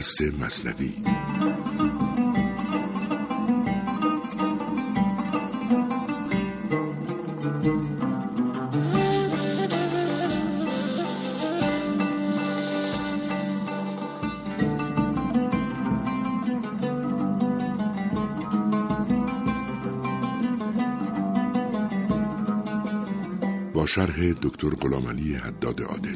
درس مثنوی. با شرح دکتر غلامعلی حداد عادل.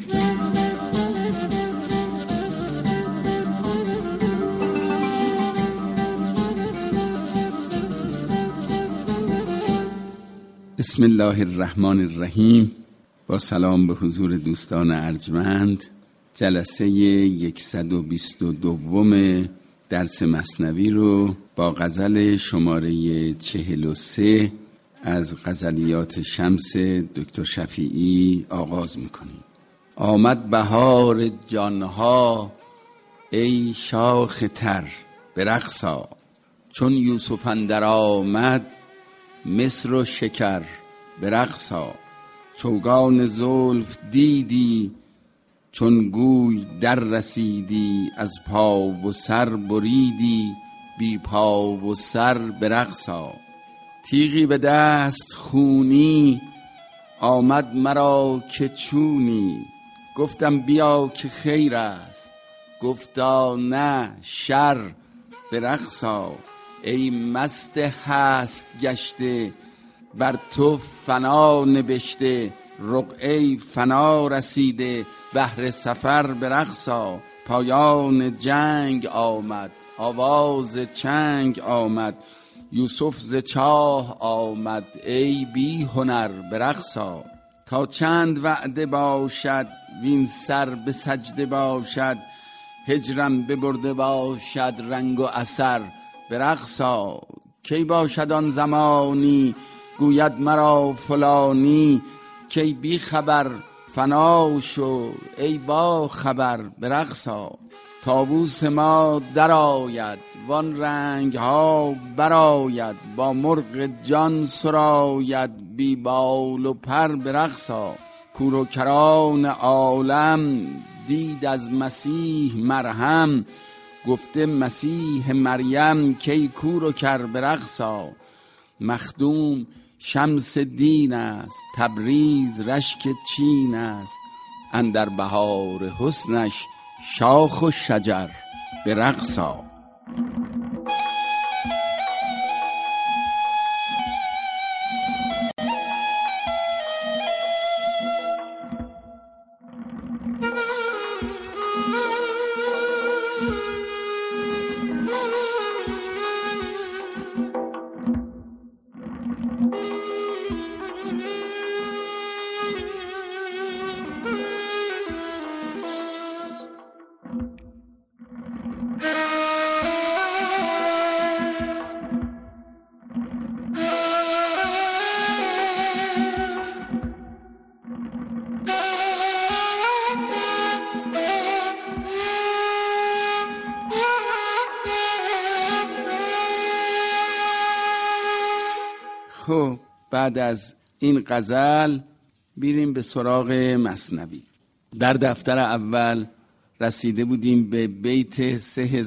بسم الله الرحمن الرحیم. با سلام به حضور دوستان ارجمند، جلسه 122 درس مثنوی رو با غزل شماره 43 از غزلیات شمس دکتر شفیعی آغاز میکنیم. آمد بهار جانها ای شاخ تر به رقص آ، چون یوسف اندر آمد مصر و شکر به رقص آ. چوگان زلف دیدی چون گوی در رسیدی، از پا و سر بریدی بی پا و سر به رقص آ. تیغی به دست خونی آمد مرا که چونی، گفتم بیا که خیر است، گفتا نه شر به رقص آ. ای مست هست گشته بر تو فنا نبشته، رقعه فنا رسیده بهر سفر به رقص آ. پایان جنگ آمد آواز چنگ آمد، یوسف ز چاه آمد ای بی هنر به رقص آ. تا چند وعده باشد وین سر به سجده باشد، هجرم ببرده باشد رنگ و اثر به رقص آ. کی باشد آن زمانی گوید مرا فلانی، کی بی خبر فنا شو ای با خبر به رقص آ. طاووس ما در آید وان رنگ ها برآید، با مرغ جان سراید بی بال و پر به رقص آ. کور و کران عالم دید از مسیح مرهم، گفته مسیح مریم کی کور و کر به رقص آ. مخدوم شمس دین است تبریز رشک چین است، اندر بهار حسنش شاخ و شجر به رقص آ. خب بعد از این غزل بیریم به سراغ مثنوی. در دفتر اول رسیده بودیم به بیت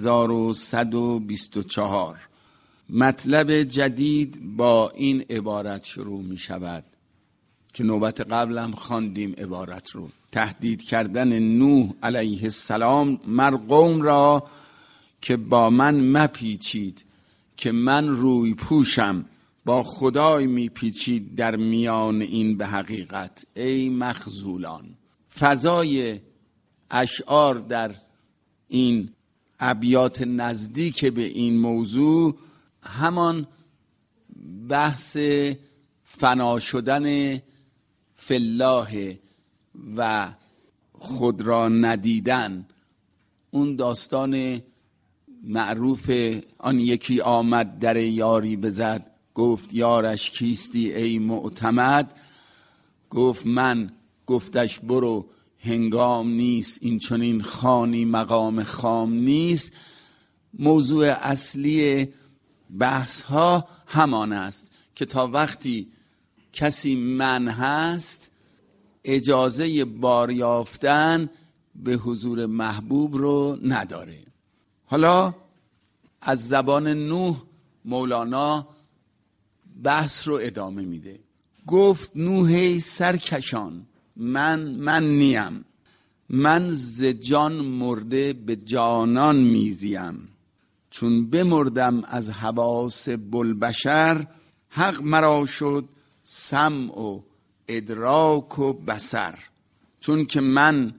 3124. مطلب جدید با این عبارت شروع می شود که نوبت قبل هم خواندیم عبارت رو. تهدید کردن نوح علیه السلام مر قوم را که با من مپیچید، که من روی پوشم با خدای میپیچید در میان این به حقیقت ای مخذولان. فضای اشعار در این ابیات نزدیک به این موضوع همان بحث فنا شدن فی الله و خود را ندیدن. اون داستان معروف آن یکی آمد در یاری بزد، گفت یارش کیستی ای معتمد، گفت من، گفتش برو هنگام نیست، این چون این خانی مقام خام نیست. موضوع اصلی بحث ها همان است که تا وقتی کسی من هست اجازه بار یافتن به حضور محبوب رو نداره. حالا از زبان نوح مولانا بحث رو ادامه میده. گفت نوح سرکشان من نیم، من ز جان مرده به جانان میزیم. چون بمردم از حواس بوالبشر، حق مرا شد سمع و ادراک و بصر. چون که من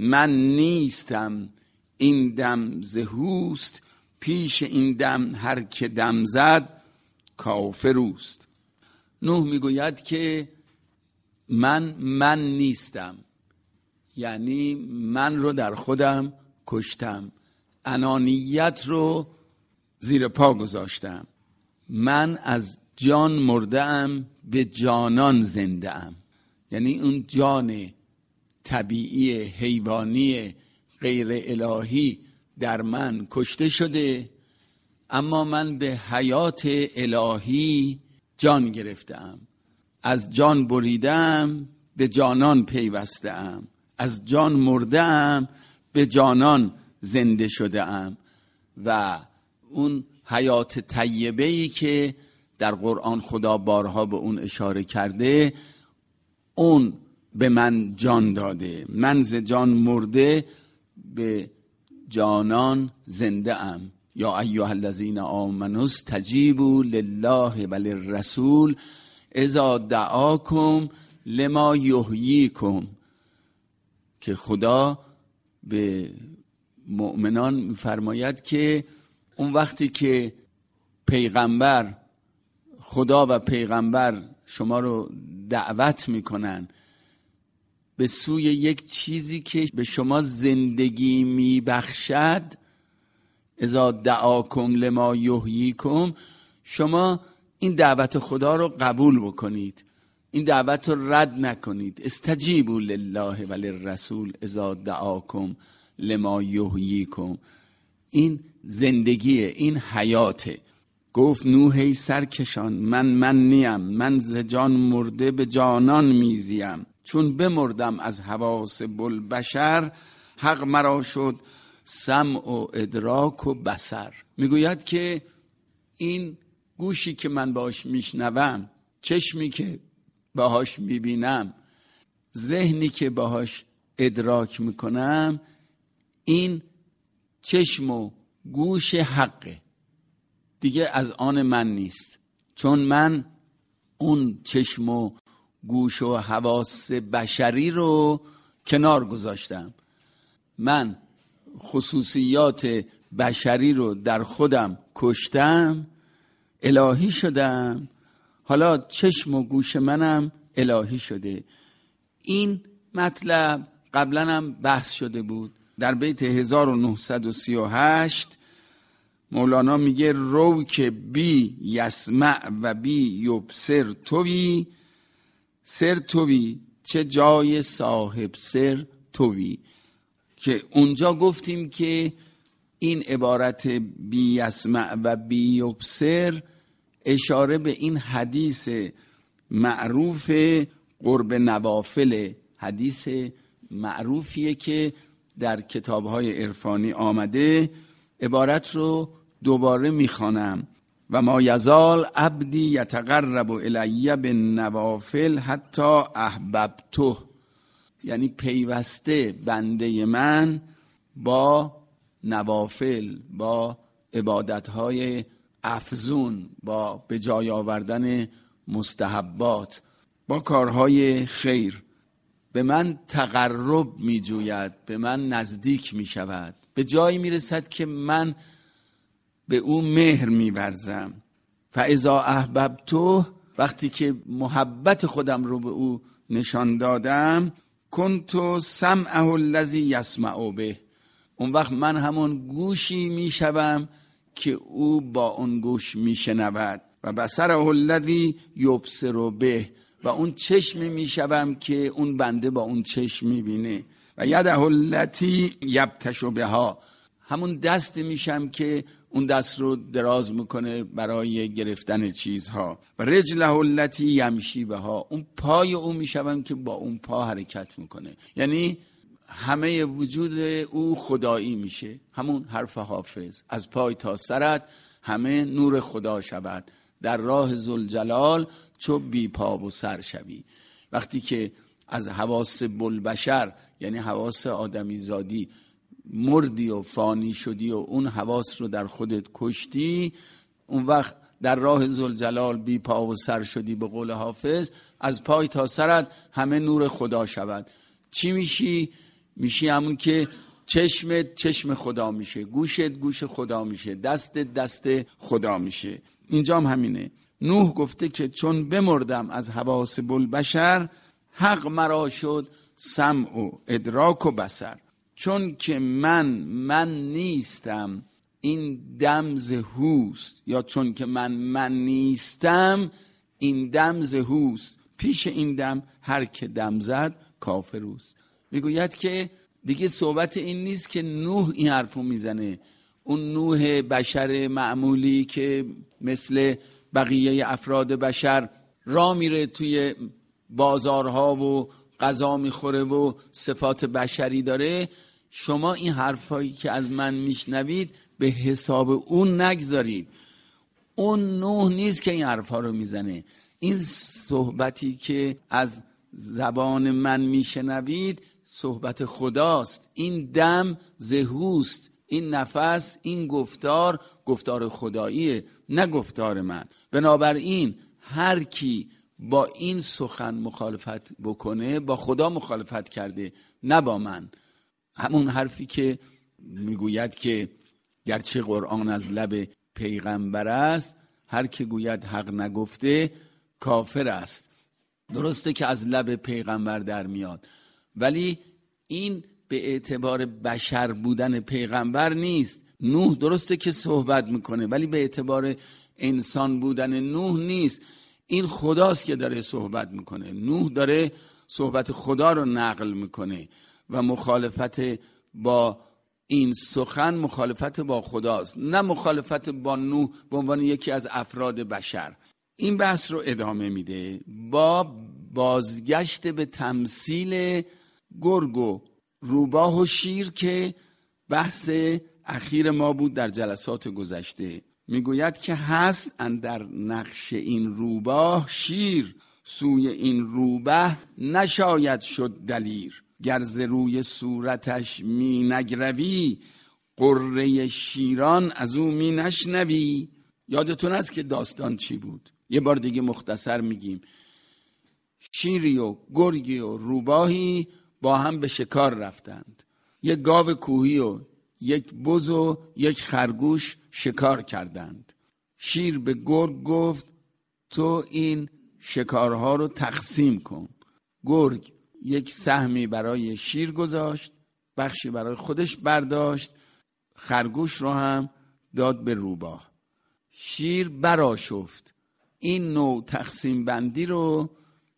نیستم این دم ز هوست، پیش این دم هر که دم زد کافر اوست. نوح میگوید که من نیستم، یعنی من رو در خودم کشتم، انانیت رو زیر پا گذاشتم. من از جان مرده ام به جانان زنده ام، یعنی اون جان طبیعی حیوانی غیر الهی در من کشته شده، اما من به حیات الهی جان گرفتم. از جان بریدم به جانان پیوستم، از جان مردم به جانان زنده شدم. و اون حیات طیبه‌ای که در قرآن خدا بارها به اون اشاره کرده، اون به من جان داده. من ز جان مرده به جانان زنده ام. یا ایها الذین آمنوا استجیبوا لله و للرسول اذا دعاکم لما یحییکم. که خدا به مؤمنان می‌فرماید که اون وقتی که پیغمبر، خدا و پیغمبر شما رو دعوت میکنن به سوی یک چیزی که به شما زندگی میبخشد، اذا دعاکم لما یحییکم، شما این دعوت خدا رو قبول بکنید، این دعوت رو رد نکنید. استجیبوا لله و للرسول اذا دعاکم لما یحییکم. این زندگیه، این حیاته. گفت نوح سرکشان من نیم، من ز جان مرده به جانان میزیم. چون بمردم از حواس بوالبشر، حق مرا شد سمع و ادراک و بصر. میگوید که این گوشی که من باهاش میشنوم، چشمی که باهاش میبینم، ذهنی که باهاش ادراک میکنم، این چشم و گوش حقه، دیگه از آن من نیست. چون من اون چشم و گوش و حواس بشری رو کنار گذاشتم، من خصوصیات بشری رو در خودم کشتم، الهی شدم. حالا چشم و گوش منم الهی شده. این مطلب قبلا هم بحث شده بود. در بیت 1938 مولانا میگه رو که بی یسمع و بی یبصر توی، سر توی چه جای صاحب سر توی. که اونجا گفتیم که این عبارت بی یسمع و بی یبصر اشاره به این حدیث معروف قرب نوافل، حدیث معروفیه که در کتاب‌های عرفانی آمده. عبارت رو دوباره میخوانم: و ما یزال عبدی یتقرب الی بالنوافل حتی احببته. یعنی پیوسته بنده من با نوافل، با عبادت‌های افزون، با به جای آوردن مستحبات، با کارهای خیر به من تقرب می جوید، به من نزدیک می شود، به جایی می رسد که من به او مهر می ورزم. فاذا احببته، وقتی که محبت خودم رو به او نشان دادم، کنت سمعه الذی یسمع به، اون وقت من همون گوشی می شوم که او با اون گوش می شنود. و بصره الذی یبصر به، و اون چشمی می شوم که اون بنده با اون چشم می بینه. و یده التی یبطش بها، همون دست میشم که اون دست رو دراز میکنه برای گرفتن چیزها. و رجله التی یمشی بها، اون پای اون میشم که با اون پا حرکت میکنه. یعنی همه وجود او خدایی میشه. همون حرف حافظ، از پای تا سرت همه نور خدا شود، در راه ذوالجلال چو بی پا و سر شوی. وقتی که از حواس بوالبشر یعنی حواس آدمی زادی مردی و فانی شدی و اون حواس رو در خودت کشتی، اون وقت در راه ذوالجلال بی پا و سر شدی. به قول حافظ از پای تا سرت همه نور خدا شود. چی میشی؟ میشی همون که چشمت چشم خدا میشه، گوشت گوش خدا میشه، دستت دست خدا میشه. اینجا هم همینه. نوح گفته که چون بمردم از حواس بوالبشر، حق مرا شد سمع و ادراک و بصر. چون که من نیستم این دم ز هوست، یا چون که من نیستم این دم ز هوست، پیش این دم هر که دم زد کافر اوست. میگوید که دیگه صحبت این نیست که نوح این حرفو میزنه، اون نوح بشر معمولی که مثل بقیه افراد بشر راه میره توی بازارها و غذا میخوره و صفات بشری داره. شما این حرفایی که از من میشنوید به حساب اون نگذارید. اون نوح نیست که این حرفا رو میزنه. این صحبتی که از زبان من میشنوید صحبت خداست. این دم زهوست، این نفس، این گفتار خداییه، نه گفتار من. بنابراین هر کی با این سخن مخالفت بکنه با خدا مخالفت کرده، نه با من. همون حرفی که میگوید که گرچه قرآن از لب پیغمبر است، هر که گوید حق نگفته کافر است. درسته که از لب پیغمبر در میاد، ولی این به اعتبار بشر بودن پیغمبر نیست. نوح درسته که صحبت میکنه، ولی به اعتبار انسان بودن نوح نیست. این خداست که داره صحبت میکنه. نوح داره صحبت خدا رو نقل میکنه و مخالفت با این سخن مخالفت با خداست، نه مخالفت با نوح به عنوان یکی از افراد بشر. این بحث رو ادامه میده با بازگشت به تمثیل گرگ و روباه و شیر که بحث اخیر ما بود در جلسات گذشته. میگوید که هست اندر نقش این روباه شیر، سوی این روبه نشاید شد دلیر. گر ز روی صورتش می نگروی، قره شیران از او می نشنوی. یادتون است که داستان چی بود؟ یه بار دیگه مختصر میگیم. شیری و گرگی و روباهی با هم به شکار رفتند. یک گاو کوهی و یک بز و یک خرگوش شکار کردند. شیر به گرگ گفت تو این شکارها رو تقسیم کن. گرگ یک سهمی برای شیر گذاشت، بخشی برای خودش برداشت، خرگوش رو هم داد به روباه. شیر برآشفت. این نوع تقسیم بندی رو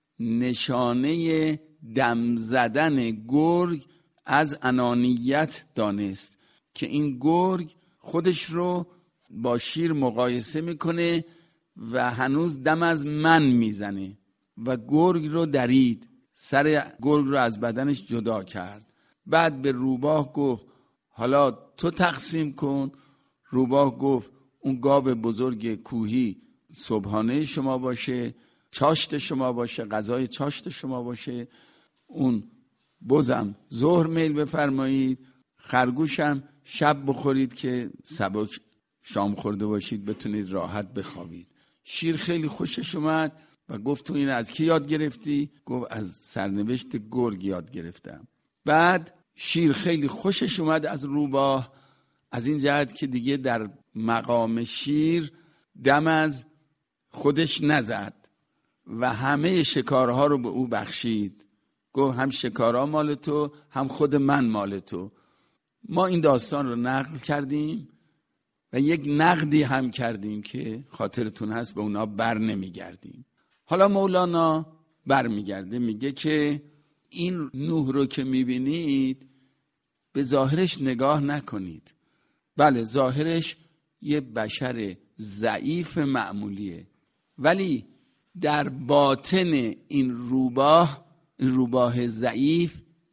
نشانه دم زدن گرگ از انانیت دانست که این گرگ خودش رو با شیر مقایسه میکنه و هنوز دم از من میزنه و گرگ رو درید، سر گرگ رو از بدنش جدا کرد. بعد به روباه گفت حالا تو تقسیم کن. روباه گفت اون گاو بزرگ کوهی صبحانه شما باشه، چاشت شما باشه، غذای چاشت شما باشه. اون بزم ظهر میل بفرمایید، خرگوشم شب بخورید که سبک شام خورده باشید بتونید راحت بخوابید. شیر خیلی خوشش اومد و گفت تو این از کی یاد گرفتی؟ گفت از سرنوشت گرگ یاد گرفتم. بعد شیر خیلی خوشش اومد از روباه، از این جهت که دیگه در مقام شیر دم از خودش نزد و همه شکارها رو به او بخشید. گفت هم شکارها مال تو، هم خود من مال تو. ما این داستان رو نقل کردیم و یک نقدی هم کردیم که خاطرتون هست به اونا بر نمیگردیم. حالا مولانا بر میگرده، میگه که این نوح رو که میبینید به ظاهرش نگاه نکنید. بله ظاهرش یه بشر ضعیف معمولیه، ولی در باطن این روباه ضعیف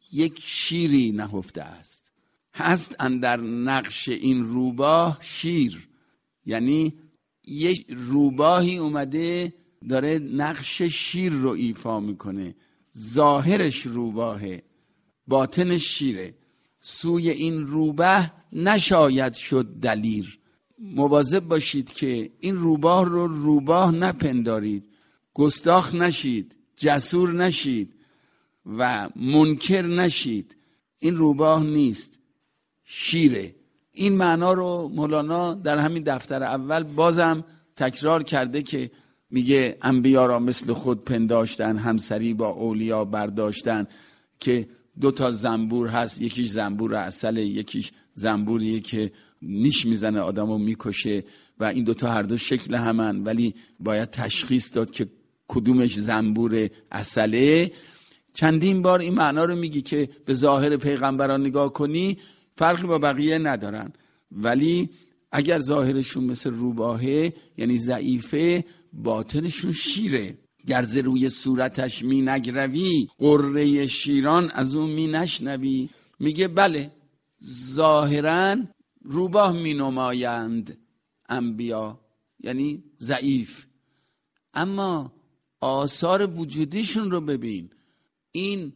یک شیری نهفته است. هست اندر نقش این روباه شیر، یعنی یک روباهی اومده داره نقش شیر رو ایفا میکنه. ظاهرش روباهه، باطنش شیره. سوی این روبه نشاید شد دلیر. مواظب باشید که این روباه رو روباه نپندارید، گستاخ نشید، جسور نشید و منکر نشید. این روباه نیست، شیره. این معنا رو مولانا در همین دفتر اول بازم تکرار کرده که میگه انبیا را مثل خود پنداشتن، همسری با اولیا برداشتن، که 2 زنبور هست، یکیش زنبور عسل، یکیش زنبوریه که نیش میزنه آدمو میکشه و این 2 هر دو شکل همن، ولی باید تشخیص داد که کدومش زنبور عسله. چندین بار این معنا رو میگی که به ظاهر پیغمبران نگاه کنی فرقی با بقیه ندارن، ولی اگر ظاهرشون مثل روباهه یعنی ضعیفه، باطنشون شیره. گرز روی صورتش می نگروی، قره شیران از اون می نشنوی. میگه بله ظاهراً روباه می نمایند انبیا، یعنی ضعیف، اما آثار وجودیشون رو ببین. این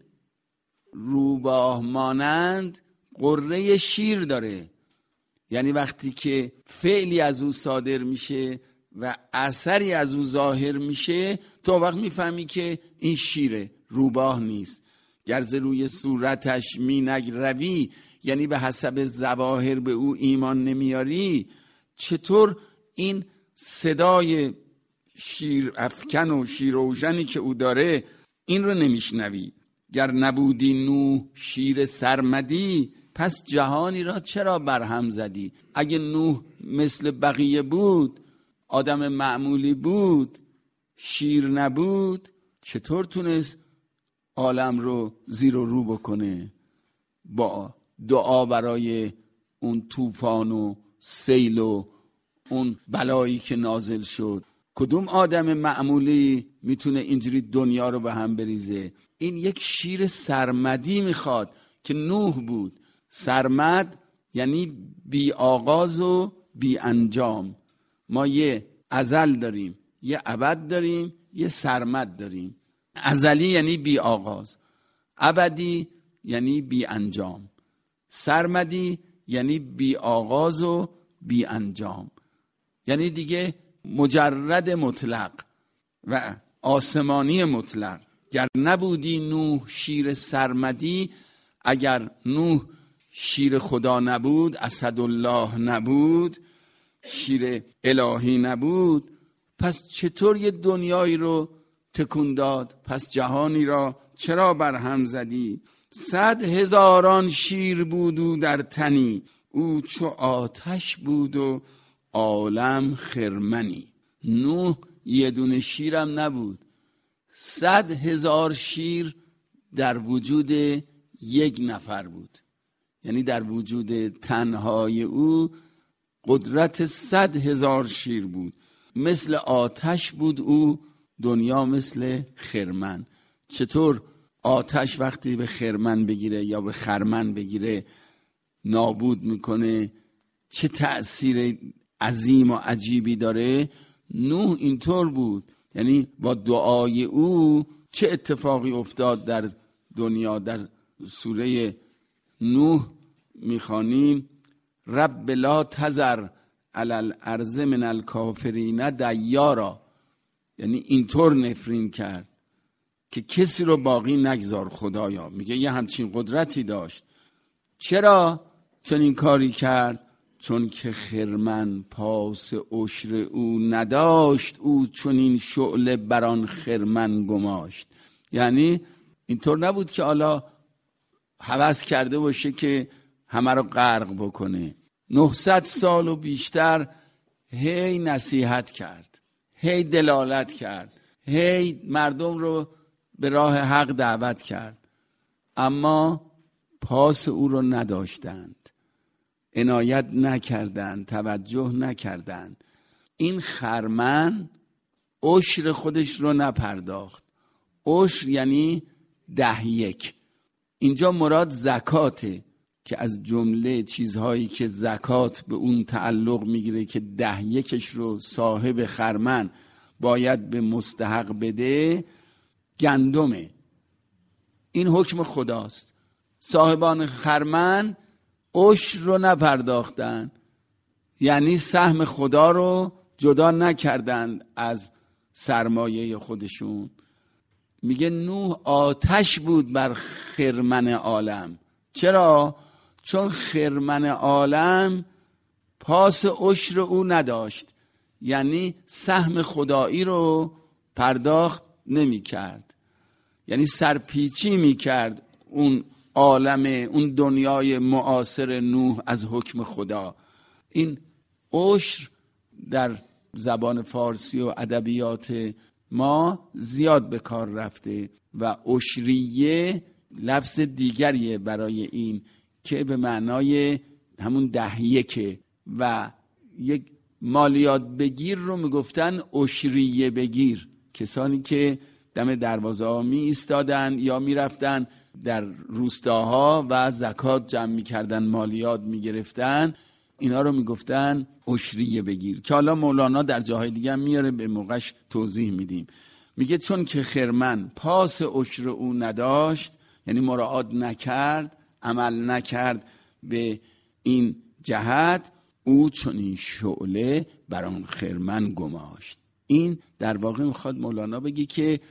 روباه مانند قره شیر داره، یعنی وقتی که فعلی از او صادر میشه و اثری از او ظاهر میشه، تو وقت میفهمی که این شیره، روباه نیست. گرز روی صورتش می نگروی، یعنی به حسب ظواهر به او ایمان نمیاری. چطور این صدای شیر افکن و شیروژنی که او داره این رو نمیشنوی؟ گر نبودی نوح شیر سرمدی، پس جهانی را چرا برهم زدی؟ اگه نوح مثل بقیه بود، آدم معمولی بود، شیر نبود، چطور تونست عالم رو زیر و رو بکنه؟ با دعا برای اون طوفان و سیل و اون بلایی که نازل شد. کدوم آدم معمولی میتونه اینجوری دنیا رو به هم بریزه؟ این یک شیر سرمدی میخواد که نوح بود. سرمد یعنی بی آغاز و بی انجام. ما یه ازل داریم، یه ابد داریم، یه سرمد داریم. ازلی یعنی بی آغاز، ابدی یعنی بی انجام، سرمدی یعنی بی آغاز و بی انجام، یعنی دیگه مجرد مطلق و آسمانی مطلق. گر نبودی نوح شیر سرمدی، اگر نوح شیر خدا نبود، اسدالله نبود، شیر الهی نبود، پس چطور یه دنیایی رو تکون داد؟ پس جهانی را چرا برهم زدی؟ 100,000 شیر بود او در تنی، او چو آتش بود و عالم خرمنی. نوح یه دونه شیرم نبود، 100,000 شیر در وجود یک نفر بود. یعنی در وجود تنهای او قدرت 100,000 شیر بود. مثل آتش بود او، دنیا مثل خرمن. چطور آتش وقتی به خرمن بگیره یا به خرمن بگیره نابود میکنه؟ چه تأثیر عظیم و عجیبی داره؟ نوح اینطور بود. یعنی با دعای او چه اتفاقی افتاد در دنیا؟ در سوره نوح میخوانیم رب لا تذر علی الارض من الکافرین دیارا، یعنی اینطور نفرین کرد که کسی رو باقی نگذار. خدایا میگه یه همچین قدرتی داشت. چرا چون این کاری کرد؟ چون که خرمن پاس عشر او نداشت، او چون این شعله بران خرمن گماشت. یعنی اینطور نبود که حالا هوس کرده باشه که همه رو غرق بکنه. 900 سال و بیشتر هی نصیحت کرد، هی دلالت کرد، هی مردم رو به راه حق دعوت کرد، اما پاس او رو نداشتند، عنایت نکردند، توجه نکردند. این خرمن عشر خودش رو نپرداخت. عشر یعنی 10 1. اینجا مراد زکاته که از جمله چیزهایی که زکات به اون تعلق میگیره که 10/1 رو صاحب خرمن باید به مستحق بده گندمه. این حکم خداست. صاحبان خرمن عشر رو نپرداختن، یعنی سهم خدا رو جدا نکردن از سرمایه خودشون. میگه نوح آتش بود بر خرمن عالم. چرا؟ چون خرمن عالم پاس عشر او نداشت، یعنی سهم خدایی رو پرداخت نمی کرد، یعنی سرپیچی می کرد اون عالم، اون دنیای معاصر نوح از حکم خدا. این عشر در زبان فارسی و ادبیات ما زیاد به کار رفته و عشریه لفظ دیگریه برای این که به معنای همون 10/1 و یک مالیات بگیر رو میگفتن عشریه بگیر. کسانی که دم دروازه ها می ایستادن یا می رفتن در روستاها و زکات جمع می کردن، مالیات می گرفتن، اینا رو می گفتن عشریه بگیر، که حالا مولانا در جاهای دیگه هم میاره، به موقعش توضیح میدیم. میگه چون که خرمن پاس عشر او نداشت، یعنی مراعات نکرد، عمل نکرد به این جهت، او چون این شعله بر آن خرمن گماشت. این در واقع میخواد مولانا بگی که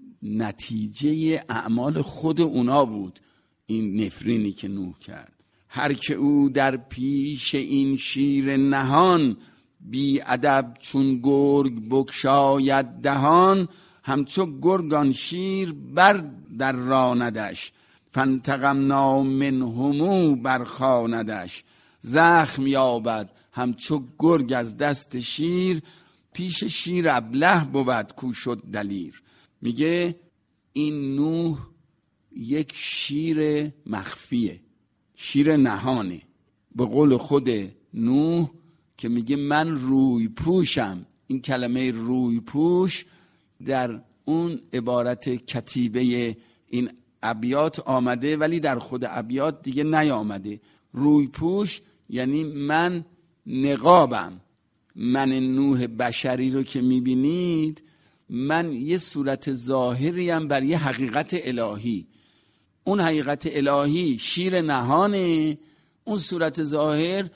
نتیجه اعمال خود اونا بود این نفرینی که نوح کرد. هر که او در پیش این شیر نهان، بی ادب چون گرگ بگشاید دهان، همچو گرگان شیر بر در راندش، فانتقمنا منهمو برخاندش. زخم یابد همچو گرگ از دست شیر، پیش شیر ابله بود کو شد دلیر. میگه این نوح یک شیر مخفیه، شیر نهانه. به قول خود نوح که میگه من روی پوشم، این کلمه روی پوش در اون عبارت کتیبه این ابیات آمده ولی در خود ابیات دیگه نیامده. روی پوش یعنی من نقابم، من نوح بشری رو که میبینید، من یه صورت ظاهریم بر یه حقیقت الهی. اون حقیقت الهی شیر نهانه، اون صورت ظاهر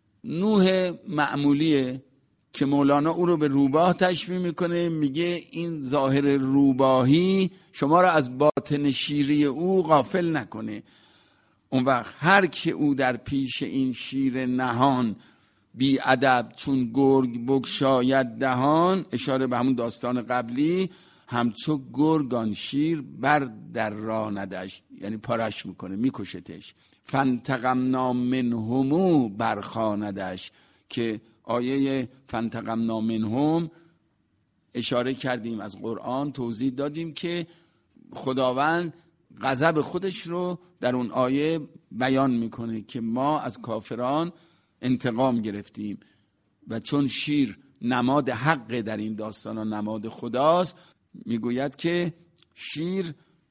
نوح معمولیه که مولانا او رو به روباه تشبیه میکنه. میگه این ظاهر روباهی شما رو از باطن شیری او غافل نکنه. اون وقت هر که او در پیش این شیر نهان، بی ادب چون گرگ بگشاید دهان، اشاره به همون داستان قبلی، همچو گرگان شیر بر در راندش، یعنی پارش میکنه، میکشتش. فانتقمنا منهمو برخاندش، که آیه فانتقمنا منهم اشاره کردیم از قرآن، توضیح دادیم که خداوند غضب خودش رو در اون آیه بیان میکنه که ما از کافران انتقام گرفتیم و چون شیر نماد حق در این داستان و نماد خداست، میگوید که شیر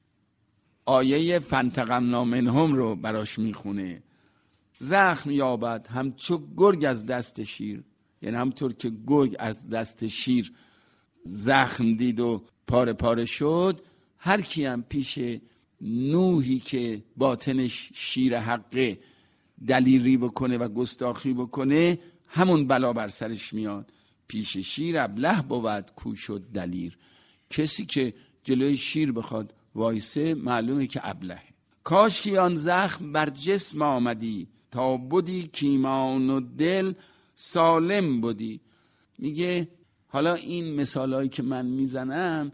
آیه فانتقمنا منهم رو براش میخونه. زخم یابد همچو گرگ از دست شیر، یعنی همطور که گرگ از دست شیر زخم دید و پاره پاره شد، هر کی هم پیش نوحی که باطنش شیر حقه دلیری بکنه و گستاخی بکنه، همون بلا بر سرش میاد. پیش شیر ابله بود کو شد دلیر. کسی که جلوی شیر بخواد وایسه معلومه که ابله. کاش که آن زخم بر جسم آمدی، تا بودی کیمان و دل سالم بودی. میگه حالا این مثالایی که من میزنم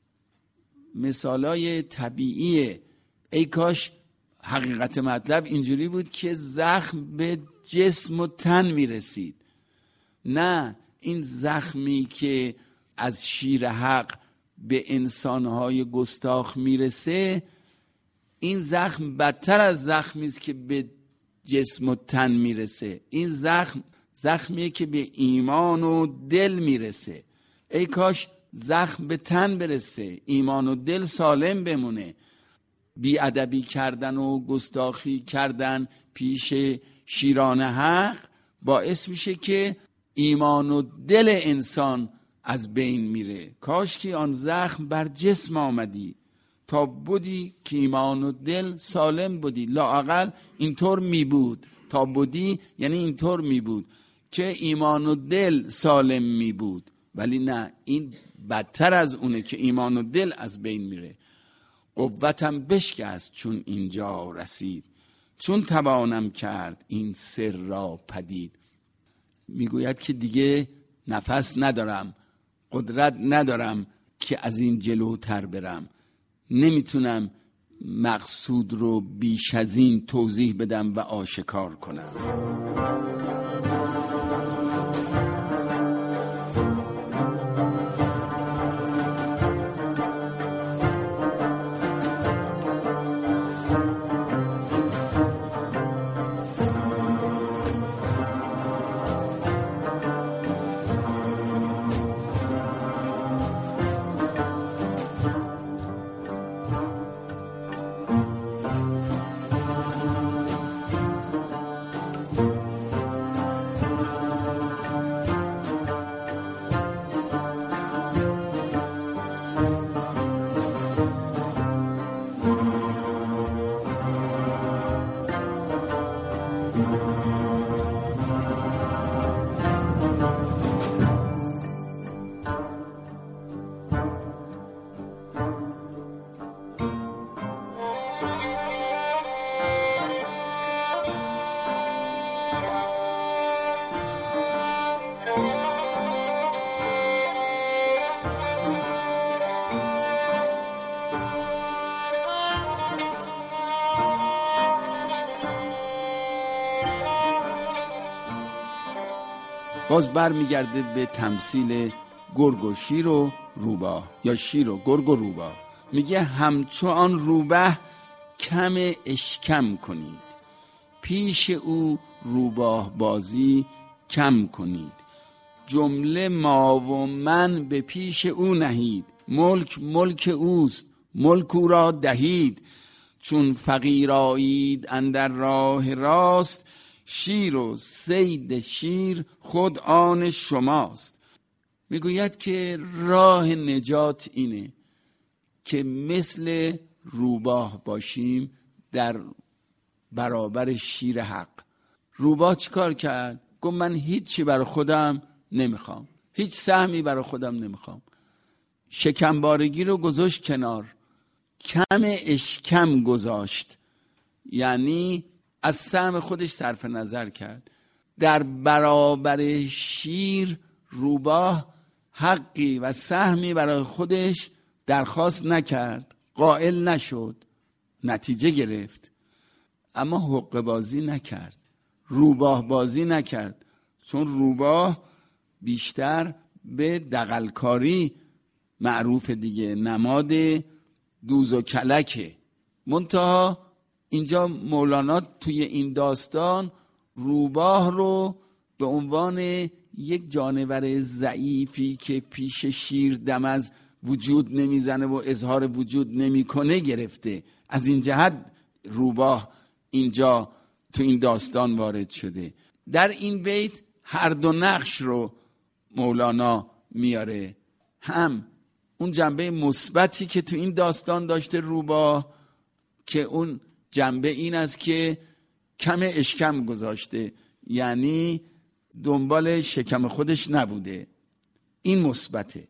مثالای طبیعیه. ای کاش حقیقت مطلب اینجوری بود که زخم به جسم و تن میرسید. نه، این زخمی که از شیر حق به انسانهای گستاخ میرسه، این زخم بدتر از زخمی است که به جسم و تن میرسه. این زخمیه که به ایمان و دل میرسه. ای کاش زخم به تن برسه، ایمان و دل سالم بمونه. بیادبی کردن و گستاخی کردن پیش شیران حق باعث میشه که ایمان و دل انسان از بین میره. کاش که آن زخم بر جسم آمدی تا بودی که ایمان و دل سالم بودی. لااقل اینطور می بود، تا بودی یعنی اینطور می بود که ایمان و دل سالم می بود. ولی نه، این بدتر از اونه که ایمان و دل از بین میره. قوتم بشکست چون اینجا رسید، چون توانم کرد این سر را پدید. میگوید که دیگه نفس ندارم، قدرت ندارم که از این جلوتر برم. نمیتونم مقصود رو بیش از این توضیح بدم و آشکار کنم. باز بر میگرده به تمثیل گرگ و شیر و روباه یا شیر و گرگ و روباه. میگه همچو آن روبه کم اشکم کنید، پیش او روباه بازی کم کنید. جمله ما و من به پیش او نهید، ملک ملک اوست ملک او را دهید. چون فقیر آیید اندر راه راست، شیر و صید شیر خود آن شماست. میگوید که راه نجات اینه که مثل روباه باشیم در برابر شیر حق. روباه چی کار کرد؟ گفت من هیچی برای خودم نمیخوام، هیچ سهمی برای خودم نمیخوام. شکمبارگی رو گذاشت کنار، کم اشکم گذاشت، یعنی از سهم خودش صرف نظر کرد. در برابر شیر روباه حقی و سهمی برای خودش درخواست نکرد، قائل نشد، نتیجه گرفت، اما حقه بازی نکرد، روباه بازی نکرد. چون روباه بیشتر به دغلکاری معروف دیگه، نماد دوز و کلکه. منتها اینجا مولانا توی این داستان روباه رو به عنوان یک جانور ضعیفی که پیش شیر دم از وجود نمیزنه و اظهار وجود نمیکنه گرفته. از این جهت روباه اینجا تو این داستان وارد شده. در این بیت هر دو نقش رو مولانا میاره، هم اون جنبه مثبتی که تو این داستان داشته روباه، که اون جنبه این است که کم اشکم گذاشته، یعنی دنبال شکم خودش نبوده، این مثبته.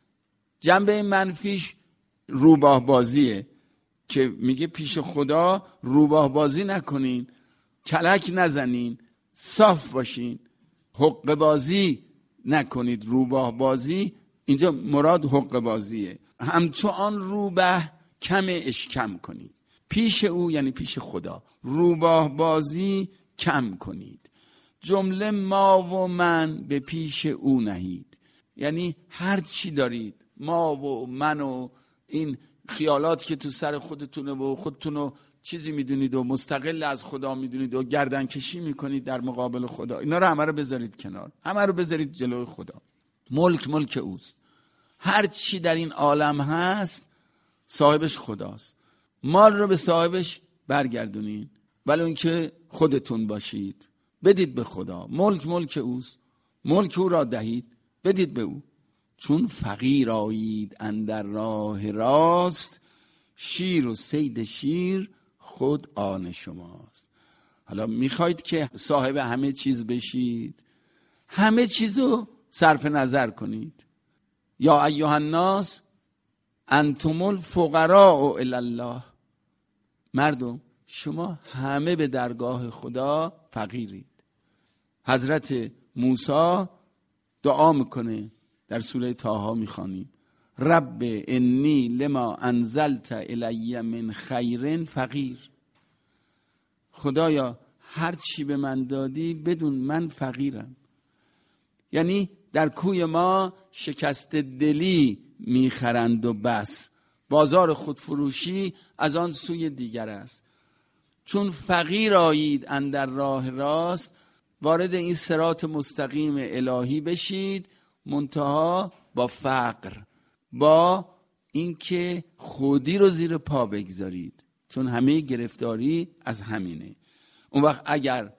جنبه منفیش روباه بازیه که میگه پیش خدا روباه بازی نکنین، کلک نزنین، صاف باشین، حق بازی نکنید. روباه بازی اینجا مراد حق بازیه. همچو آن روبه کم اشکم کنید، پیش او یعنی پیش خدا روباه بازی کم کنید. جمله ما و من به پیش او نهید، یعنی هر چی دارید، ما و من و این خیالات که تو سر خودتونه و خودتونو چیزی میدونید و مستقل از خدا میدونید و گردن کشی میکنید در مقابل خدا، اینا رو همه رو بذارید کنار، همه رو بذارید جلوی خدا. ملک ملک اوست، هر چی در این عالم هست صاحبش خداست. مال رو به صاحبش برگردونین، ولی اون که خودتون باشید. بدید به خدا. ملک اوست، ملک او را دهید، بدید به او. چون فقیر آیید اندر راه راست، شیر و صید شیر خود آن شماست. حالا میخواید که صاحب همه چیز بشید، همه چیزو صرف نظر کنید. یا ایها الناس انتم الفقراء الی الله. مردم شما همه به درگاه خدا فقیرید. حضرت موسی دعا میکنه، در سوره طه میخوانیم رب انی لما انزلت الی من خیر فقیر. خدایا هر چی به من دادی بدون من فقیرم. یعنی در کوی ما شکست دلی میخرند و بس، بازار خودفروشی از آن سوی دیگر است. چون فقیر آیید اندر راه راست، وارد این صراط مستقیم الهی بشید، منتها با فقر، با اینکه خودی رو زیر پا بگذارید، چون همه گرفتاری از همینه. اون وقت اگر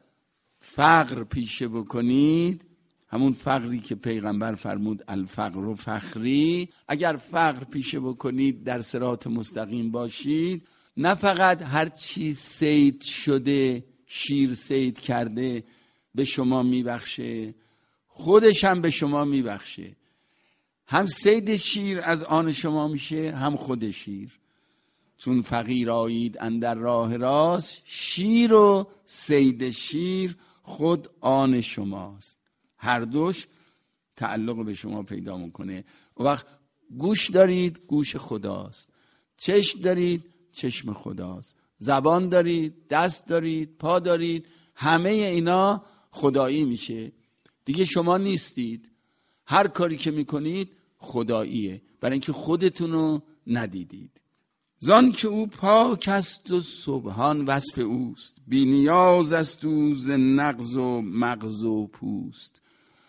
فقر پیشه بکنید، همون فقری که پیغمبر فرمود الفقر و فخری، اگر فقر پیشه بکنید در صراط مستقیم باشید، نه فقط هر چی صید شده، شیر صید کرده به شما میبخشه، خودش هم به شما میبخشه. هم صید شیر از آن شما میشه، هم خود شیر. چون فقیر آیید اندر راه راست، شیر و صید شیر خود آن شماست. هر دوش تعلق به شما پیدا میکنه. وقت گوش دارید، گوش خداست. چشم دارید، چشم خداست. زبان دارید، دست دارید، پا دارید، همه اینا خدایی میشه. دیگه شما نیستید. هر کاری که میکنید خداییه، برای اینکه خودتونو ندیدید. زان که او پاک است و سبحان وصف اوست، بی نیاز است او ز نغز و مغز و پوست.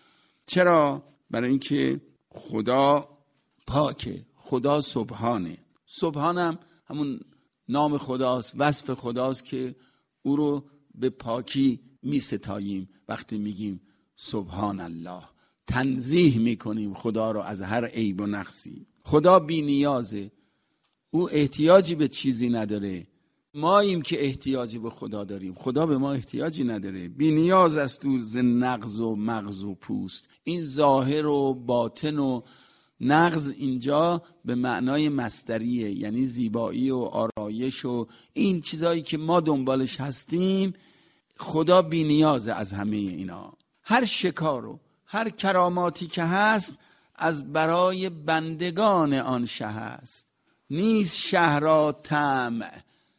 چرا؟ برای اینکه خدا پاکه، خدا سبحانه. سبحانم همون نام خداست، وصف خداست که او رو به پاکی می ستاییم. وقتی میگیم سبحان الله، تنزیه میکنیم خدا رو از هر عیب و نقصی. خدا بی نیازه، او احتیاجی به چیزی نداره. ماییم که احتیاجی به خدا داریم، خدا به ما احتیاجی نداره. بی نیاز است او ز نغز و مغز و پوست. این ظاهر و باطن و نغز اینجا به معنای مصدریه، یعنی زیبایی و آرایش و این چیزایی که ما دنبالش هستیم. خدا بی نیازه از همه اینا. هر شکار و هر کراماتی که هست از برای بندگان آن شه است. نیست شهر را طمع،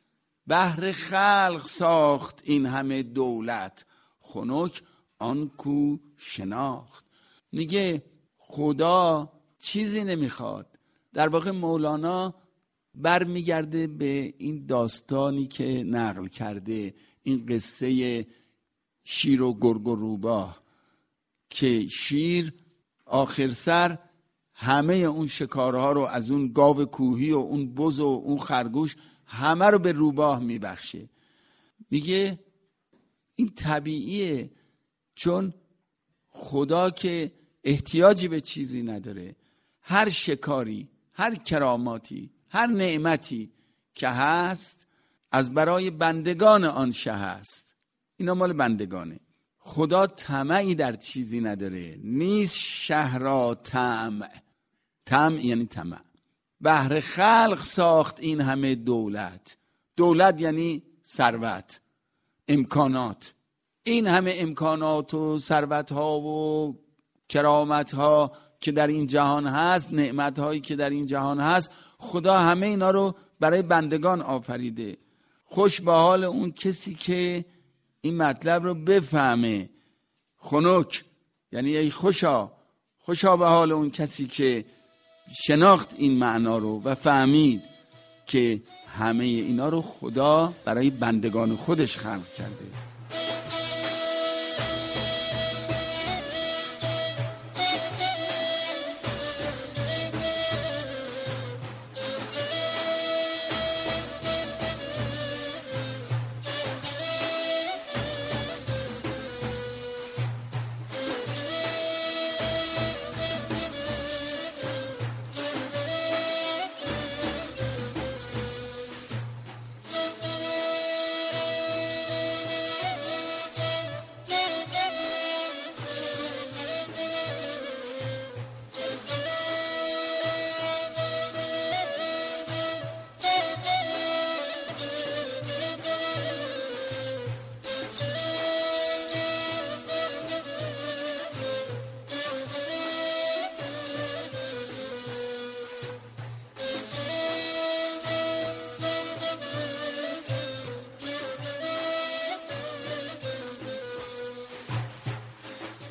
بهر خلق ساخت این همه دولت، خنک آن کو شناخت. میگه خدا چیزی نمیخواد. در واقع مولانا برمیگرده به این داستانی که نقل کرده، این قصه شیر و گرگ و روباه، که شیر آخر سر همه اون شکارها رو از اون گاو کوهی و اون بز و اون خرگوش همه رو به روباه میبخشه. میگه این طبیعیه، چون خدا که احتیاجی به چیزی نداره. هر شکاری، هر کراماتی، هر نعمتی که هست از برای بندگان آن شه هست. اینا مال بندگانه. خدا طمعی در چیزی نداره. نیست شهر طمع. طمع یعنی طمع. بهر خلق ساخت این همه دولت. دولت یعنی ثروت، امکانات. این همه امکانات و ثروت ها و کرامت ها که در این جهان هست، نعمت هایی که در این جهان هست، خدا همه اینا رو برای بندگان آفریده. خوش به حال اون کسی که این مطلب رو بفهمه. خنک یعنی ای خوشا به حال اون کسی که شناخت این معنا رو و فهمید که همه اینا رو خدا برای بندگان خودش خلق کرده.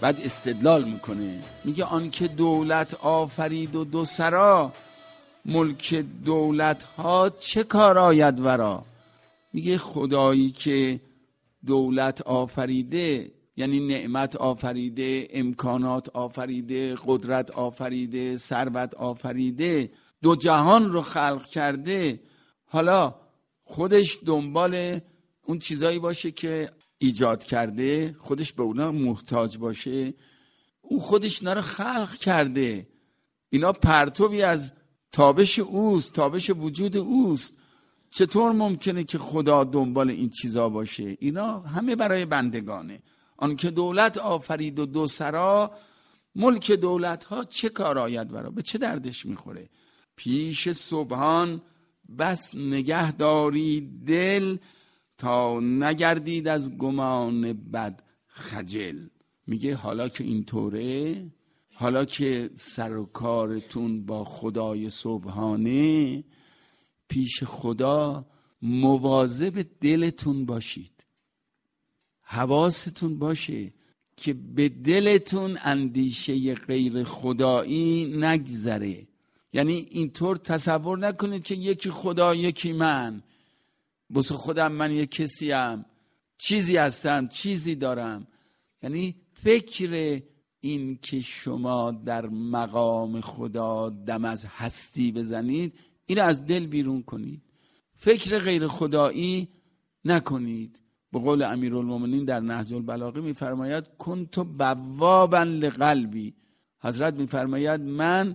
بعد استدلال میکنه، میگه آن که دولت آفرید و دو سرا، ملک دولت ها چه کار آید ورا. میگه خدایی که دولت آفریده، یعنی نعمت آفریده، امکانات آفریده، قدرت آفریده، ثروت آفریده، دو جهان رو خلق کرده، حالا خودش دنبال اون چیزایی باشه که ایجاد کرده، خودش به اونا محتاج باشه؟ اون خودش اینا رو خلق کرده، اینا پرتوی از تابش اوست، تابش وجود اوست. چطور ممکنه که خدا دنبال این چیزا باشه؟ اینا همه برای بندگانه. آنکه دولت آفرید و دو سرا، ملک دولت ها چه کار آید ورا. به چه دردش میخوره؟ پیش سبحان بس نگه داری دل، تا نگردید از گمان بد خجل. میگه حالا که اینطوره، حالا که سر و کارتون با خدای سبحانه، پیش خدا مواظب دلتون باشید، حواستون باشه که به دلتون اندیشه غیر خدایی نگذره. یعنی اینطور تصور نکنید که یکی خدا یکی من، واسه خودم من یک کسیم، چیزی هستم، چیزی دارم. یعنی فکر این که شما در مقام خدا دم از هستی بزنید، این از دل بیرون کنید، فکر غیر خدایی نکنید. به قول امیرالمومنین در نهج البلاغه میفرماید کنت بوابا لقلبی، حضرت میفرماید من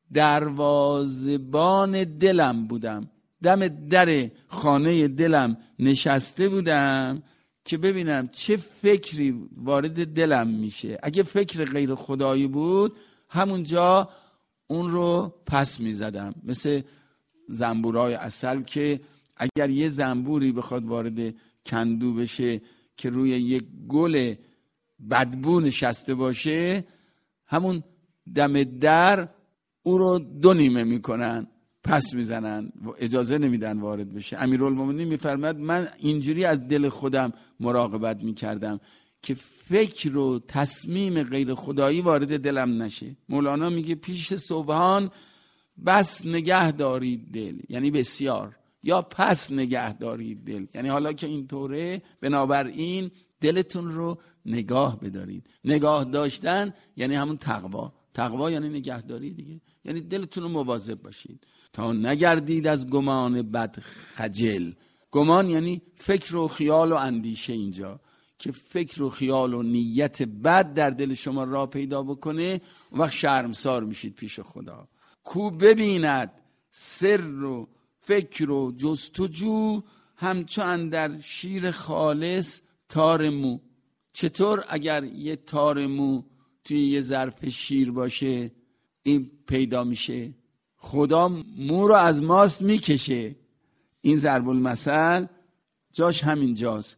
دروازه‌بان دلم بودم، دم در خانه دلم نشسته بودم که ببینم چه فکری وارد دلم میشه. اگه فکر غیر خدایی بود همونجا اون رو پس میزدم، مثل زنبورای عسل که اگر یه زنبوری بخواد وارد کندو بشه که روی یک گل بدبو نشسته باشه، همون دم در او رو دو نیمه میکنن، پس میزنن و اجازه نمیدن وارد بشه. امیرالمومنین میفرماد من اینجوری از دل خودم مراقبت میکردم که فکر و تصمیم غیر خدایی وارد دلم نشه. مولانا میگه پیش سبحان بس نگه دارید دل، یعنی بسیار، یا پس نگه دارید دل، یعنی حالا که اینطوره بنابراین دلتون رو نگاه بدارید. نگاه داشتن یعنی همون تقوا، تقوا یعنی نگهداری دیگه، یعنی دلتون رو مواظب باشید تا نگردید از گمان بد خجل. گمان یعنی فکر و خیال و اندیشه، اینجا که فکر و خیال و نیت بد در دل شما راه پیدا بکنه، اون وقت شرمسار میشید پیش خدا. کو ببیند سر و فکر و جستجو، همچو اندر شیر خالص تار مو. چطور اگر یه تار مو توی یه ظرف شیر باشه این پیدا میشه؟ خدا مو رو از ماست میکشه. این ضرب المثل جاش همین جاست.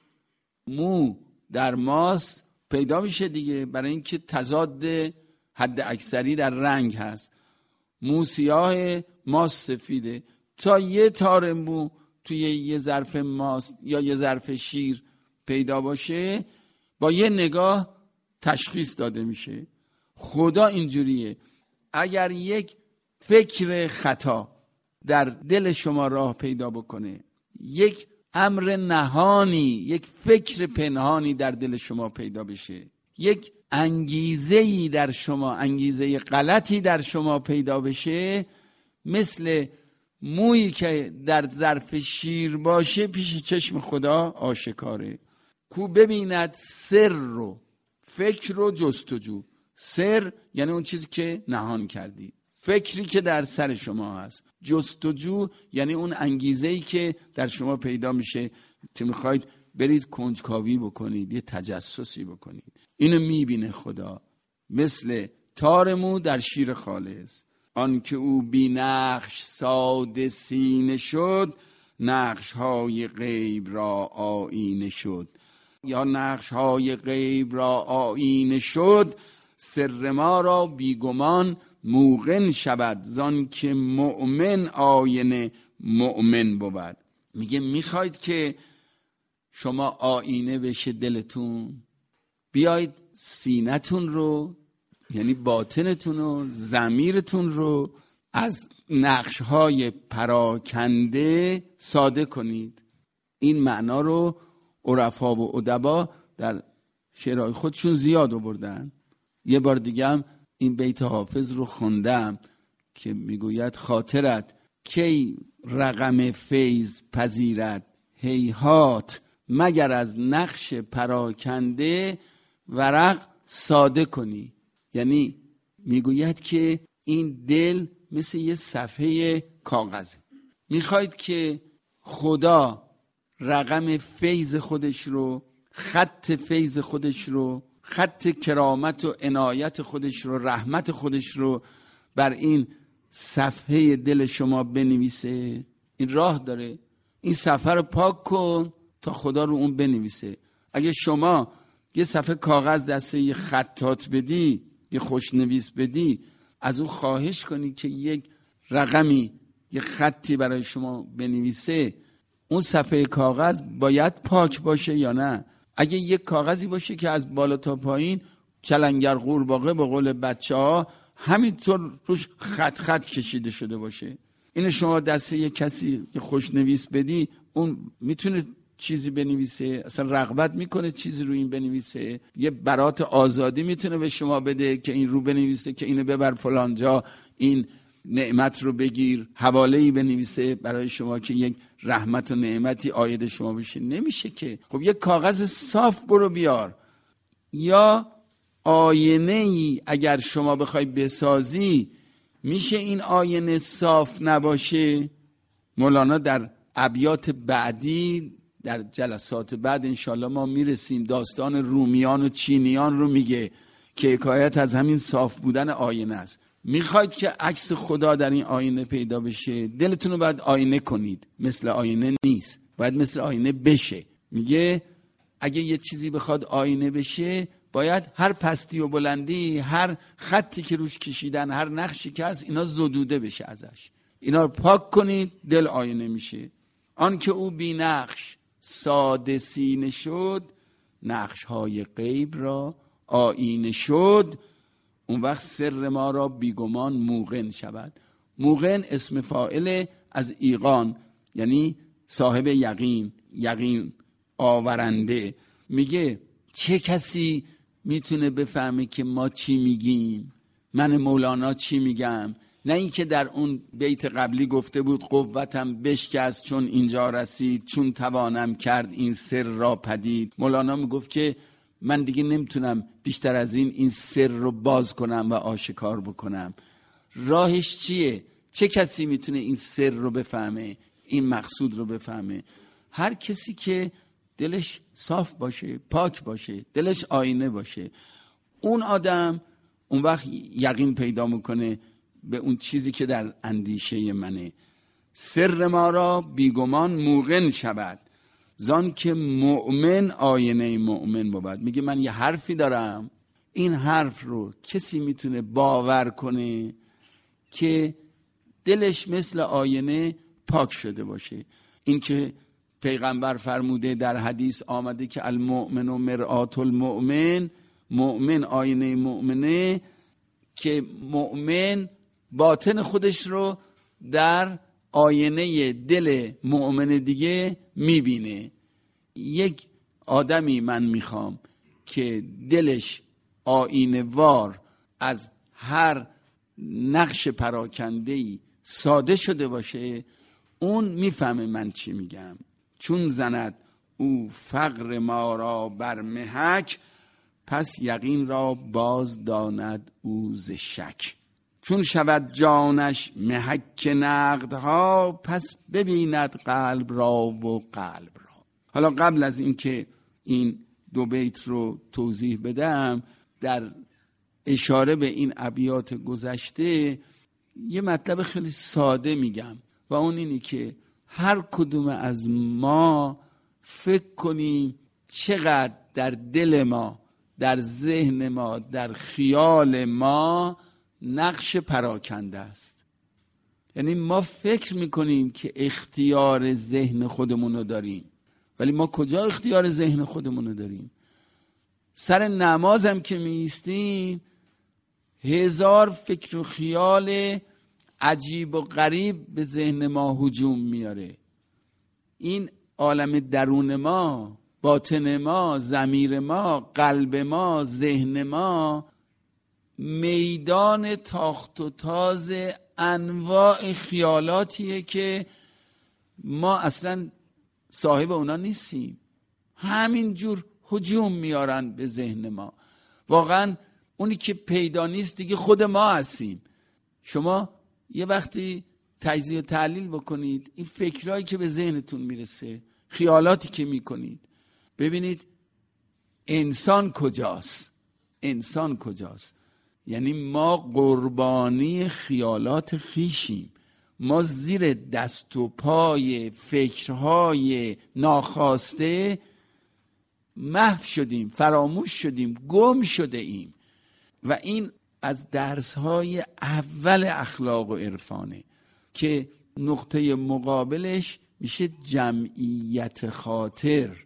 مو در ماست پیدا میشه دیگه، برای اینکه تضاد حد اکثری در رنگ هست. مو سیاه، ماست سفیده. تا یه تار مو توی یه ظرف ماست یا یه ظرف شیر پیدا باشه، با یه نگاه تشخیص داده میشه. خدا اینجوریه. اگر یک فکر خطا در دل شما راه پیدا بکنه، یک امر نهانی، یک فکر پنهانی در دل شما پیدا بشه، یک انگیزه‌ای در شما، انگیزه غلطی در شما پیدا بشه، مثل مویی که در ظرف شیر باشه پیش چشم خدا آشکاره. کو ببیند سر رو فکر رو جستجو. سر یعنی اون چیزی که نهان کردی، فکری که در سر شما هست. جستجو یعنی اون انگیزه‌ای که در شما پیدا میشه که میخواید برید کنجکاوی بکنید، یه تجسسی بکنید. اینو میبینه خدا مثل تار مو در شیر خالص. آن که او بی نقش ساده سینه شد، نقش های غیب را آیینه شد. یا نقش های غیب را آیینه شد، سر ما را بیگمان موقن شود. زان که مؤمن آینه مؤمن بود. میگه میخواید که شما آینه بشه دلتون؟ بیایید سینه‌تون رو، یعنی باطنتون و ضمیرتون رو از نقش‌های پراکنده ساده کنید. این معنا رو عرفا و ادبا در شعرهای خودشون زیاد آوردن. یه بار دیگه هم این بیت حافظ رو خوندم که میگوید خاطرت کی رقم فیض پذیرد، هیهات مگر از نقش پراکنده ورق ساده کنی. یعنی میگوید که این دل مثل یه صفحه کاغذه، میخواید که خدا رقم فیض خودش رو، خط فیض خودش رو، خط کرامت و عنایت خودش رو، رحمت خودش رو بر این صفحه دل شما بنویسه. این راه داره، این صفحه رو پاک کن تا خدا رو اون بنویسه. اگه شما یه صفحه کاغذ دسته یه خطات بدی، یه خوشنویس بدی، از اون خواهش کنی که یک رقمی، یه خطی برای شما بنویسه، اون صفحه کاغذ باید پاک باشه یا نه؟ اگه یک کاغذی باشه که از بالا تا پایین چلنگر قورباغه به قول بچه‌ها همینطور روش خط خط کشیده شده باشه، اینو شما دسته یک کسی که خوشنویس بدی، اون میتونه چیزی بنویسه؟ اصلا رغبت میکنه چیزی رو این بنویسه؟ یه برات آزادی میتونه به شما بده که این رو بنویسه که اینو ببر فلان جا، این نعمت رو بگیر، حواله‌ای بنویسه برای شما که یک رحمت و نعمتی عاید شما بشه؟ نمیشه که. خب یک کاغذ صاف برو بیار، یا آینه‌ای اگر شما بخوای بسازی، میشه این آینه صاف نباشه؟ مولانا در ابیات بعدی در جلسات بعد انشالله ما میرسیم داستان رومیان و چینیان رو میگه که حکایت از همین صاف بودن آینه است. میخواید که عکس خدا در این آینه پیدا بشه، دلتون رو باید آینه کنید. مثل آینه نیست، باید مثل آینه بشه. میگه اگه یه چیزی بخواد آینه بشه، باید هر پستی و بلندی، هر خطی که روش کشیدن، هر نقشی که هست، اینا زدوده بشه ازش. اینا رو پاک کنید، دل آینه میشه. آن که او بی نقش ساده سینه شد، نقش های غیب را آینه شد، اون وقت سر ما را بیگمان موقن شود. موقن اسم فاعل از ایقان، یعنی صاحب یقین، یقین آورنده. میگه چه کسی میتونه بفهمه که ما چی میگیم، من مولانا چی میگم؟ نه اینکه در اون بیت قبلی گفته بود قوتم بشکست چون اینجا رسید، چون توانم کرد این سر را پدید. مولانا میگفت که من دیگه نمیتونم بیشتر از این سر رو باز کنم و آشکار بکنم. راهش چیه؟ چه کسی میتونه این سر رو بفهمه، این مقصود رو بفهمه؟ هر کسی که دلش صاف باشه، پاک باشه، دلش آینه باشه. اون آدم اون وقت یقین پیدا میکنه به اون چیزی که در اندیشه منه. سر ما را بیگمان موقن شود، زان که مؤمن آینه مؤمن بود. میگه من یه حرفی دارم، این حرف رو کسی میتونه باور کنه که دلش مثل آینه پاک شده باشه. این که پیغمبر فرموده در حدیث آمده که المؤمن و مرآت المؤمن، مؤمن آینه مؤمنه، که مؤمن باطن خودش رو در آینه دل مؤمن دیگه میبینه. یک آدمی من میخوام که دلش آینه وار از هر نقش پراکنده‌ای ساده شده باشه، اون میفهمه من چی میگم. چون زند او فقر ما را بر محک، پس یقین را باز داند او ز شک. چون شود جانش محک نقدها، پس ببیند قلب را و قلب را. حالا قبل از اینکه این دو بیت رو توضیح بدم، در اشاره به این ابیات گذشته یه مطلب خیلی ساده میگم و اون اینی که هر کدوم از ما فکر کنیم چقدر در دل ما، در ذهن ما، در خیال ما نقش پراکنده است. یعنی ما فکر میکنیم که اختیار ذهن خودمون رو داریم، ولی ما کجا اختیار ذهن خودمون رو داریم؟ سر نمازم که می ایستیم 1000 فکر و خیال عجیب و غریب به ذهن ما هجوم میاره. این عالم درون ما، باطن ما، ضمیر ما، قلب ما، ذهن ما میدان تاخت و تاز انواع خیالاتیه که ما اصلا صاحب اونا نیستیم. همینجور هجوم میارن به ذهن ما. واقعا اونی که پیدا نیست دیگه خود ما هستیم. شما یه وقتی تجزیه و تحلیل بکنید این فکرایی که به ذهنتون میرسه، خیالاتی که میکنید، ببینید انسان کجاست. انسان کجاست؟ یعنی ما قربانی خیالات خویشیم. ما زیر دست و پای فکرهای ناخواسته محو شدیم، فراموش شدیم، گم شده ایم. و این از درسهای اول اخلاق و عرفانه که نقطه مقابلش میشه جمعیت خاطر.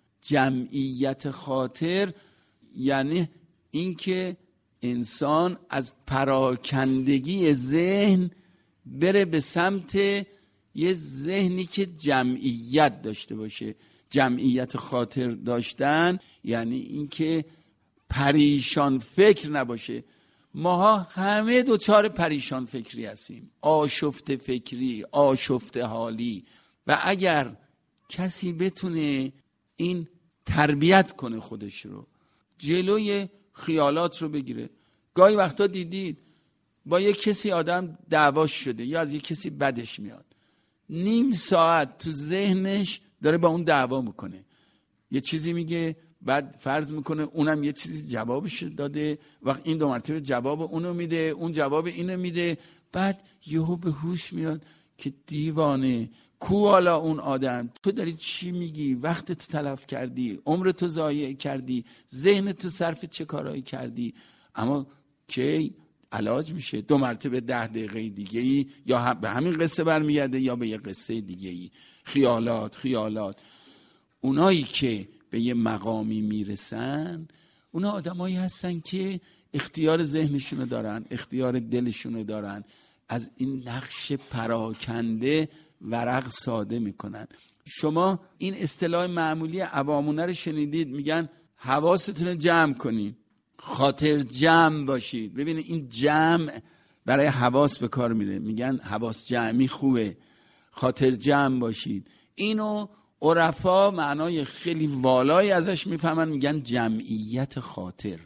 جمعیت خاطر یعنی اینکه انسان از پراکندگی ذهن بره به سمت یه ذهنی که جمعیت داشته باشه. جمعیت خاطر داشتن یعنی اینکه پریشان فکر نباشه. ماها همه دوچار پریشان فکری هستیم، آشفته فکری، آشفته حالی. و اگر کسی بتونه این تربیت کنه خودش رو، جلوی خیالات رو بگیره. گاهی وقتا دیدید با یک کسی آدم دعواش شده یا از یک کسی بدش میاد، نیم ساعت تو ذهنش داره با اون دعوا میکنه، یه چیزی میگه، بعد فرض میکنه اونم یه چیزی جوابش داده، وقت این 2 مرتبه جواب اونو میده، اون جواب اینو میده، بعد یهو به هوش میاد که دیوانه، کو حالا اون آدم، تو داری چی میگی؟ وقت تو تلف کردی، عمر تو ضایع کردی، ذهن تو صرف چه کارایی کردی؟ اما کی علاج میشه؟ 2 مرتبه 10 دقیقه دیگه ای یا به همین قصه برمیگرده یا به یه قصه دیگه ای. خیالات. اونایی که به یه مقامی میرسن اونا آدمایی هستن که اختیار ذهنشونو دارن، اختیار دلشونو دارن، از این نقش پراکنده ورق ساده میکنن. شما این اصطلاح معمولی عوامونه رو شنیدید، میگن حواستون رو جمع کنید، خاطر جمع باشید. ببینید این جمع برای حواس به کار میره، میگن حواس جمعی خوبه، خاطر جمع باشید. اینو عرفا معنای خیلی والایی ازش میفهمن، میگن جمعیت خاطر.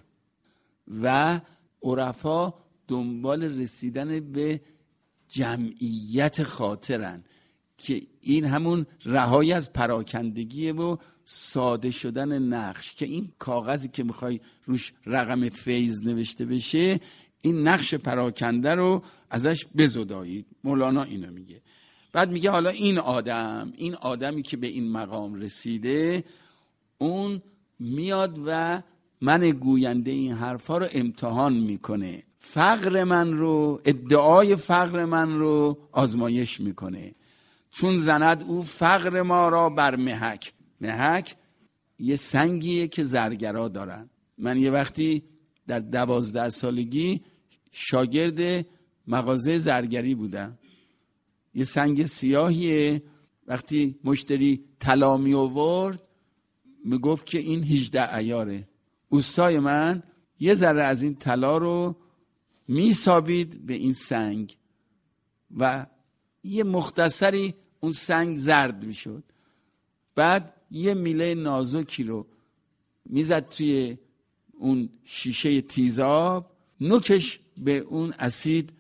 و عرفا دنبال رسیدن به جمعیت خاطرن که این همون رهایی از پراکندگیه و ساده شدن نقش، که این کاغذی که میخوای روش رقم فیض نوشته بشه، این نقش پراکنده رو ازش بزدایید. مولانا اینو میگه. بعد میگه حالا این آدمی که به این مقام رسیده، اون میاد و من گوینده این حرفا رو امتحان میکنه، فقر من رو، ادعای فقر من رو آزمایش میکنه. چون زند او فقر ما را بر محک. محک یه سنگیه که زرگرا دارن. من یه وقتی در 12 سالگی شاگرد مغازه زرگری بودم. یه سنگ سیاهیه، وقتی مشتری طلا می آورد میگفت که این 18 عیاره. اوستای من یه ذره از این طلا رو میسابید به این سنگ و یه مختصری اون سنگ زرد میشد. بعد یه میله نازکی رو میزد توی اون شیشه تیزاب، نوکش به اون اسید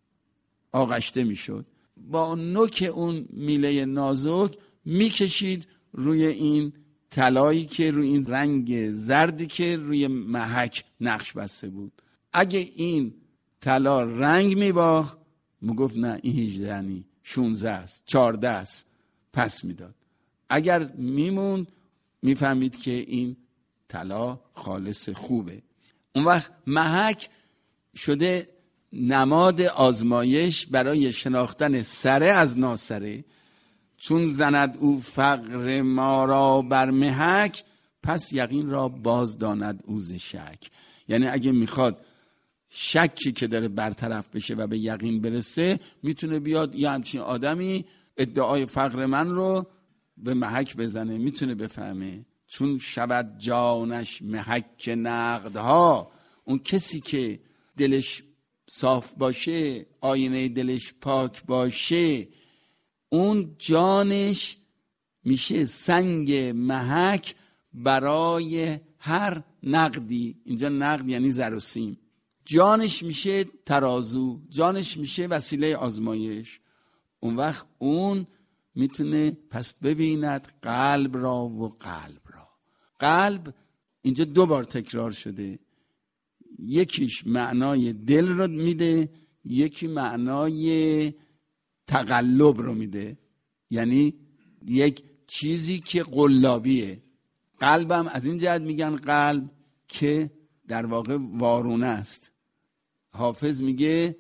آغشته میشد. با نوک اون میله نازک میکشید روی این طلایی که روی این رنگ زردی که روی محک نقش بسته بود. اگه این طلا رنگ میباخت میگفت نه این 18 نی 16 است 14 است، پس میداد. اگر میموند میفهمید که این طلا خالص خوبه. اون وقت محک شده نماد آزمایش برای شناختن سره از ناسره. چون زند او فقر ما را بر محک، پس یقین را باز داند او ز شک. یعنی اگه میخواد شکی که داره برطرف بشه و به یقین برسه، میتونه بیاد یه همچین آدمی ادعای فقر من رو به محک بزنه، میتونه بفهمه. چون شود جانش محک نقدها، اون کسی که دلش صاف باشه، آینه دلش پاک باشه، اون جانش میشه سنگ محک برای هر نقدی. اینجا نقد یعنی زر و سیم. جانش میشه ترازو، جانش میشه وسیله آزمایش. اون وقت اون میتونه پس ببیند قلب را و قلب را. قلب اینجا 2 بار تکرار شده، یکیش معنای دل رو میده، یکی معنای تقلب رو میده، یعنی یک چیزی که قلابیه. قلبم از این جهت میگن قلب که در واقع وارونه است. حافظ میگه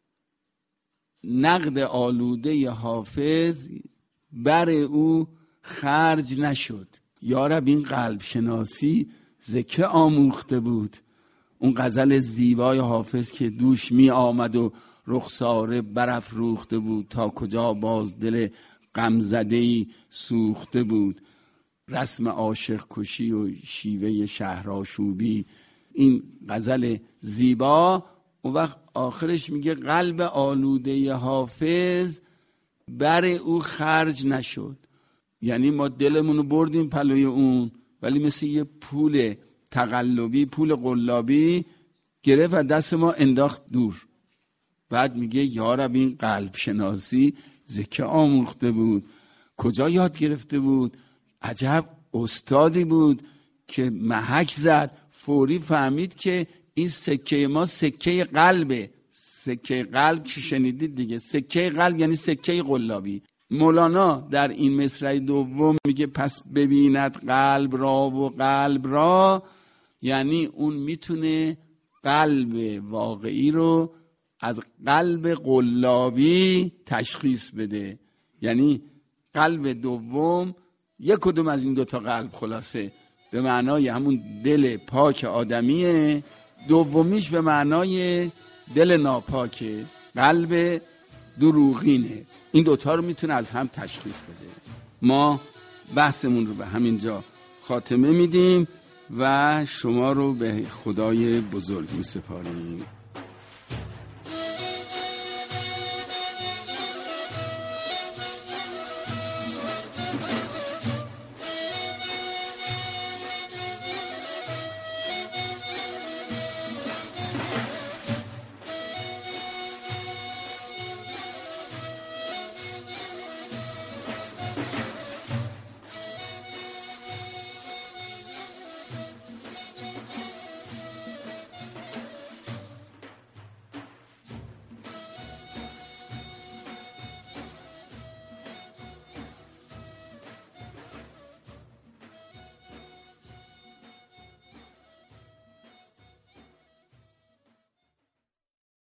نقد آلوده حافظ بر او خرج نشد. یارب این قلب شناسی زکه آموخته بود. اون غزل زیبای حافظ که دوش می آمد و رخساره برافروخته بود، تا کجا باز دل غمزده‌ای سوخته بود. رسم عاشق کشی و شیوه شهرآشوبی، این غزل زیبا. اون وقت آخرش میگه قلب آلوده حافظ بر او خرج نشد. یعنی ما دلمونو بردیم پلوی اون، ولی مثل یه پول تقلبی، پول قلابی گرفت و دست ما انداخت دور. بعد میگه یارب این قلب شناسی زکه آموخته بود. کجا یاد گرفته بود؟ عجب استادی بود که محک زد، فوری فهمید که این سکه ما سکه قلبه. سکه قلب چی شنیدید دیگه؟ سکه قلب یعنی سکه قلابی. مولانا در این مصرع دوم میگه پس ببیند قلب را و قلب را، یعنی اون میتونه قلب واقعی رو از قلب قلابی تشخیص بده. یعنی قلب دوم یک کدوم از این 2 تا قلب خلاصه به معنای همون دل پاک آدمیه، دومیش به معنای دل ناپاکه، قلب دروغینه. این 2 تا رو میتونه از هم تشخیص بده. ما بحثمون رو به همین جا خاتمه میدیم و شما رو به خدای بزرگ میسپاریم.